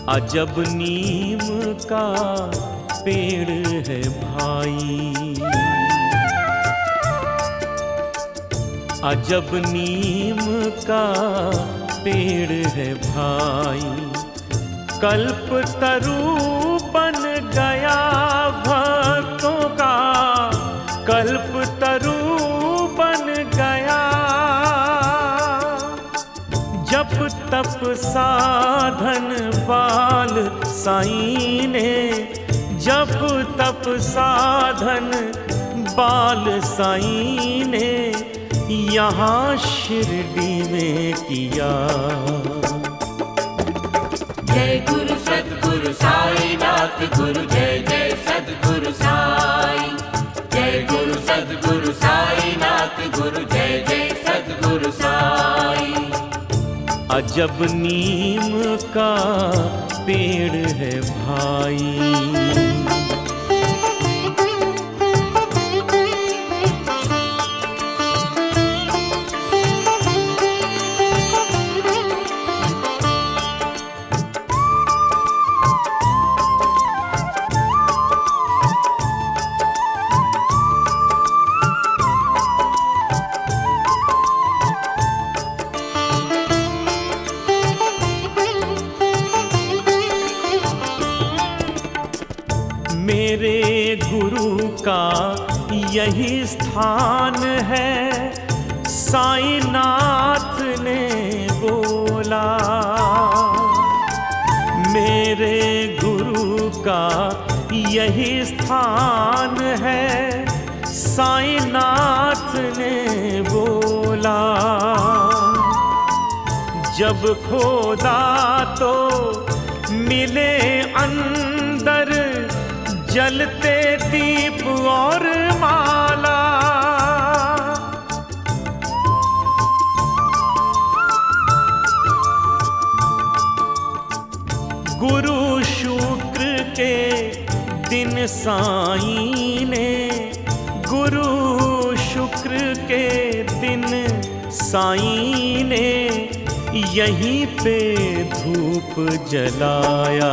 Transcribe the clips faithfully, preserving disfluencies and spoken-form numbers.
अजब नीम का पेड़ है भाई, अजब नीम का पेड़ है भाई। कल्प तरु बन गया भक्तों का, कल्प तरु बन गया। जप तप साधन बाल साईं ने, जप तप साधन बाल साईं ने यहाँ शिरडी में किया। जय गुरु सद्गुरु साई नाथ, गुरु जय जय सद्गुरु साई। जय गुरु सद्गुरु साई नाथ, गुरु जय जय सद्गुरु साई। अजब नीम का पेड़ है भाई। मेरे गुरु का यही स्थान है, साईं नाथ ने बोला। मेरे गुरु का यही स्थान है, साईं नाथ ने बोला। जब खोदा तो मिले अंदर जलते दीप और माला। गुरु शुक्र के दिन साईं ने, गुरु शुक्र के दिन साईं ने यहीं पे धूप जलाया।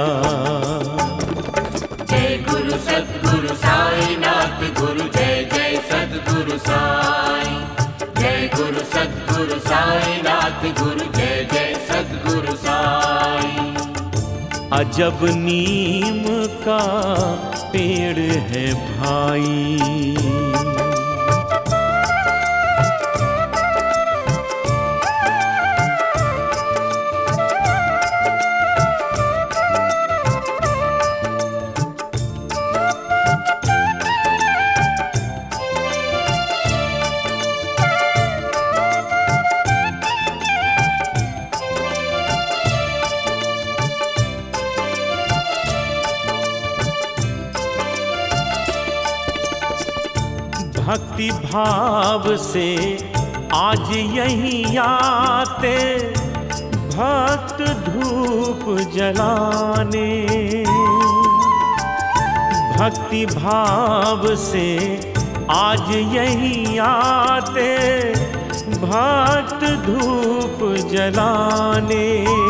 जय गुरु सद्गुरु साई नाथ, गुरु जय जय सद्गुरु साई। जय गुरु सद्गुरु साई नाथ, गुरु जय जय सद्गुरु साई। अजब नीम का पेड़ है भाई। भक्ति भाव से आज यहीं आते भक्त धूप जलाने। भक्ति भाव से आज यहीं आते भक्त धूप जलाने।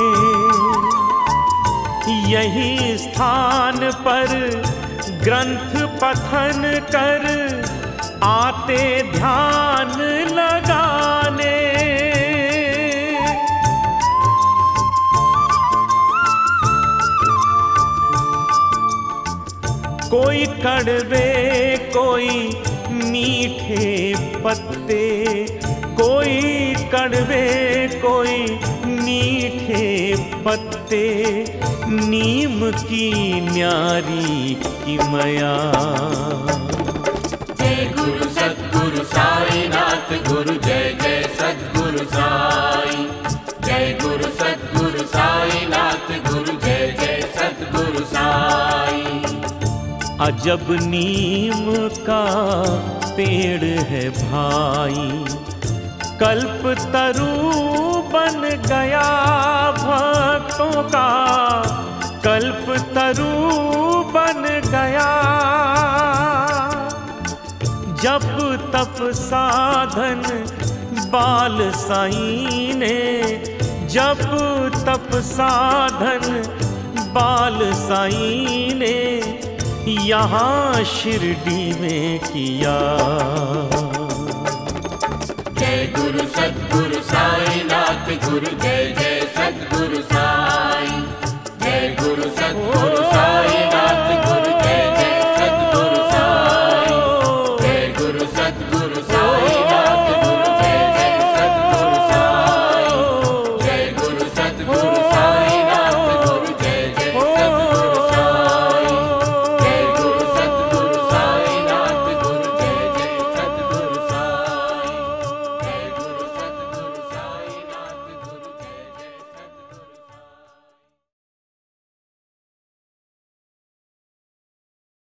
यही स्थान पर ग्रंथ पठन कर आते ध्यान लगाने। कोई कड़वे कोई मीठे पत्ते, कोई कड़वे कोई मीठे पत्ते, नीम की न्यारी की मया। जय गुरु सद्गुरु साई नाथ, गुरु जय जय सद्गुरु साई। जय गुरु सद्गुरु साई नाथ, गुरु जय जय सद्गुरु साई। अजब नीम का पेड़ है भाई। कल्प तरु बन गया भक्तों का, कल्प तरु बन गया। जप तप साधन बाल साईं ने, जप तप साधन बाल साईं ने यहाँ शिरडी में किया। जय गुरु सद्गुरु साईनाथ गुरु जय जय सद्गुरु